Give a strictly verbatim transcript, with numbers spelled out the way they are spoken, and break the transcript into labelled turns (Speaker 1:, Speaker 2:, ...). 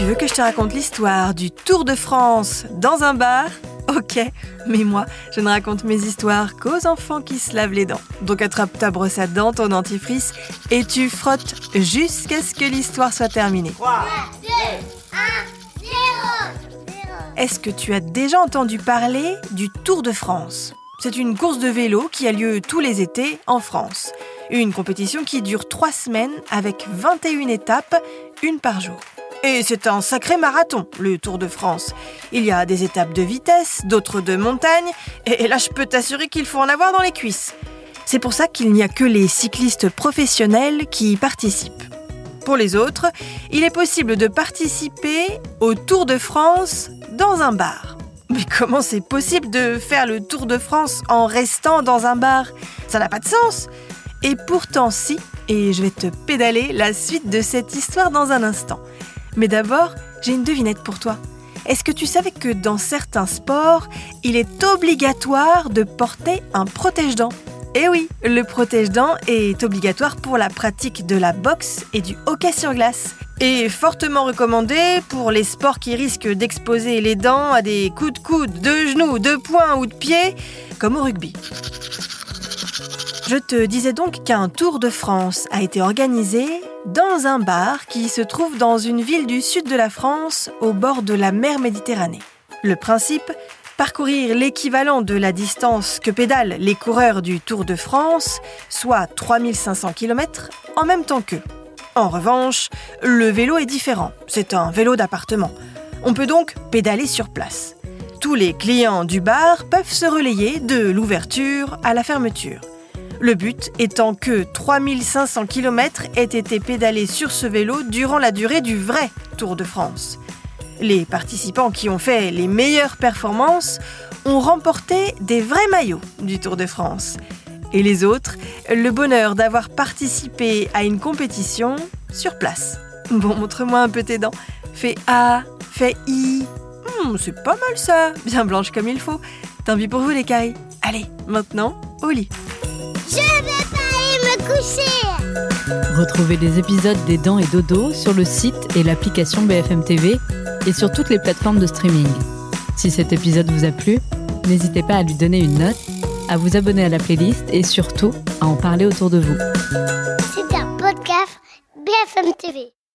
Speaker 1: Tu veux que je te raconte l'histoire du Tour de France dans un bar ? Ok, mais moi, je ne raconte mes histoires qu'aux enfants qui se lavent les dents. Donc attrape ta brosse à dents, ton dentifrice, et tu frottes jusqu'à ce que l'histoire soit terminée.
Speaker 2: trois, deux, un, zéro.
Speaker 1: Est-ce que tu as déjà entendu parler du Tour de France ? C'est une course de vélo qui a lieu tous les étés en France. Une compétition qui dure trois semaines avec vingt et une étapes, une par jour. Et c'est un sacré marathon, le Tour de France. Il y a des étapes de vitesse, d'autres de montagne, et là je peux t'assurer qu'il faut en avoir dans les cuisses. C'est pour ça qu'il n'y a que les cyclistes professionnels qui y participent. Pour les autres, il est possible de participer au Tour de France dans un bar. Mais comment c'est possible de faire le Tour de France en restant dans un bar ? Ça n'a pas de sens. Et pourtant si, et je vais te pédaler la suite de cette histoire dans un instant. Mais d'abord, j'ai une devinette pour toi. Est-ce que tu savais que dans certains sports, il est obligatoire de porter un protège-dents ? Eh oui, le protège-dents est obligatoire pour la pratique de la boxe et du hockey sur glace. Et fortement recommandé pour les sports qui risquent d'exposer les dents à des coups de coude, de genoux, de poing ou de pied, comme au rugby. Je te disais donc qu'un Tour de France a été organisé dans un bar qui se trouve dans une ville du sud de la France, au bord de la mer Méditerranée. Le principe ? Parcourir l'équivalent de la distance que pédalent les coureurs du Tour de France, soit trois mille cinq cents kilomètres, en même temps qu'eux. En revanche, le vélo est différent. C'est un vélo d'appartement. On peut donc pédaler sur place. Tous les clients du bar peuvent se relayer de l'ouverture à la fermeture. Le but étant que trois mille cinq cents kilomètres aient été pédalés sur ce vélo durant la durée du vrai Tour de France. Les participants qui ont fait les meilleures performances ont remporté des vrais maillots du Tour de France. Et les autres, le bonheur d'avoir participé à une compétition sur place. Bon, montre-moi un peu tes dents. Fais A, fais I. Hum, c'est pas mal ça, bien blanche comme il faut. Tant pis pour vous les cailles. Allez, maintenant, au lit.
Speaker 2: Je vais pas aller me coucher.
Speaker 3: Retrouvez les épisodes des Dents et Dodo sur le site et l'application B F M T V et sur toutes les plateformes de streaming. Si cet épisode vous a plu, n'hésitez pas à lui donner une note, à vous abonner à la playlist et surtout à en parler autour de vous.
Speaker 2: C'est un podcast B F M T V.